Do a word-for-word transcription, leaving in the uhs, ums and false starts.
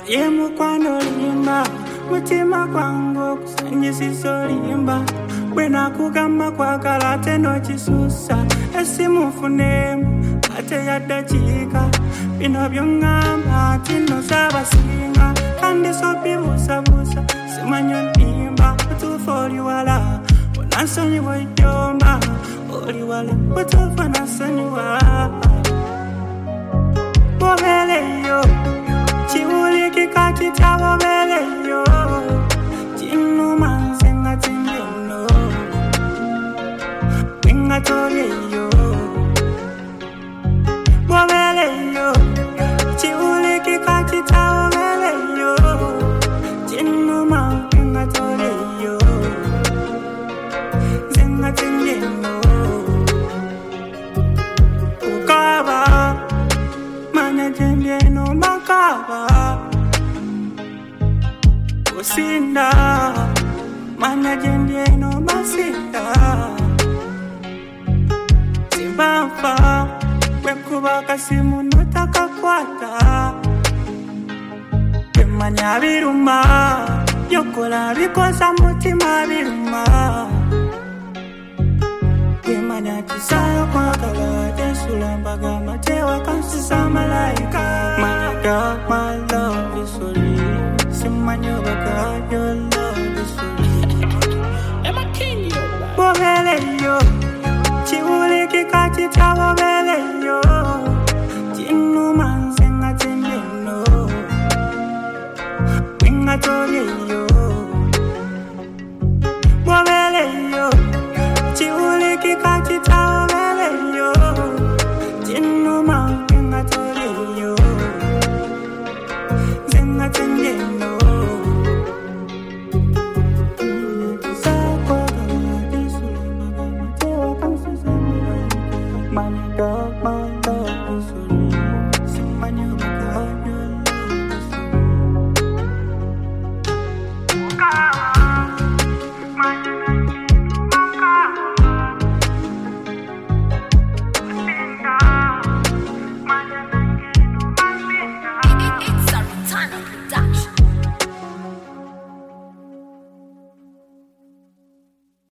Ye mukwano limba mutima kwangu kusanyisiso limba bwena kugamba kwagala teno kisusa esimufunemu ate yaddakiika bino byongamba tino sabasinga kandi sobibusabusa simanyo limba butuufu oli wala onansonyiwa ejjomba oli wala butuufu nansonyiwa bobeleyo chiwuliki kati tabobeleyo chinuma nsenga tindino wingatoleyo bobeleyo chiwuliki kati tabobeleyo chinuma wingatoleyo nsenga tindino ukaba manya tindino makaba Sinda, mana jendye no masinda. Simbafa, wekuba kasimu no takakwata. Kemanya biruma, yokola bikosa mutima biruma. Kemanya kisaya kwa kala, jesula mbaga matewa kansisa malaika. My God, my love is for you. Manyo baka your love is for me. Am I king yo? Bobeleyo, chiwuliki kati tawo.